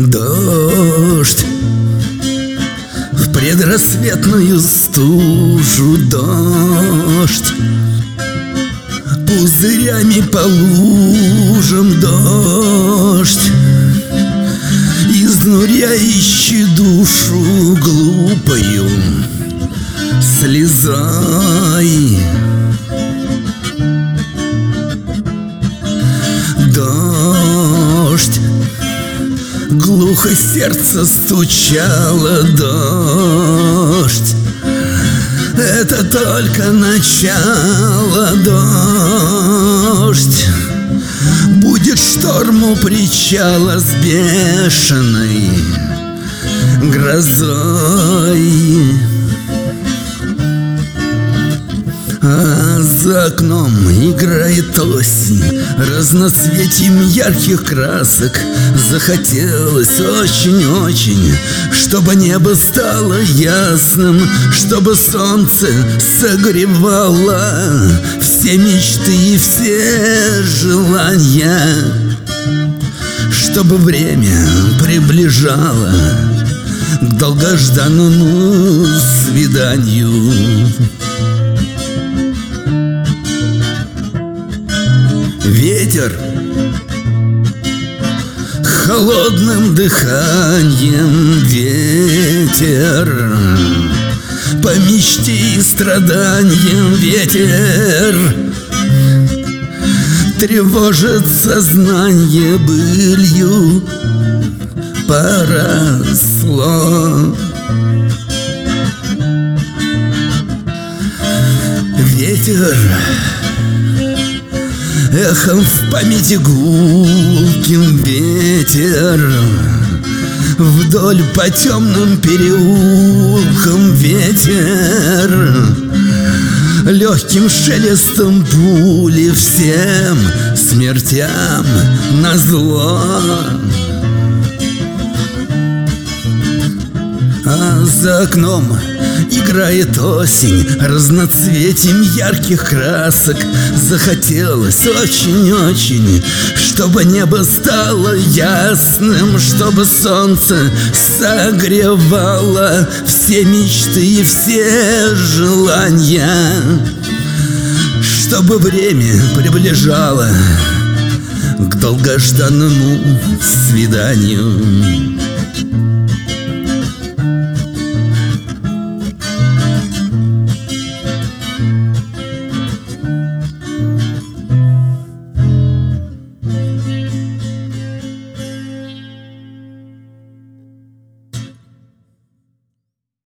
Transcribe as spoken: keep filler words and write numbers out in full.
Дождь в предрассветную стужу, дождь пузырями по лужам, дождь изнуряющий душу глупою слезой. Дождь глухо сердце стучало, дождь это только начало, дождь будет шторм у причала с бешеной грозой. А за окном играет осень разноцветием ярких красок. Захотелось очень-очень, чтобы небо стало ясным, чтобы солнце согревало все мечты и все желания, чтобы время приближало к долгожданному свиданию. Ветер холодным дыханием, ветер по мечте и страданиям, ветер тревожит сознание, былью поросло. Ветер эхом в памяти гулким, ветер вдоль по темным переулкам, ветер легким шелестом пули всем смертям назло. А за окном играет осень разноцветием ярких красок. Захотелось очень-очень, чтобы небо стало ясным, чтобы солнце согревало все мечты и все желания, чтобы время приближало к долгожданному свиданию.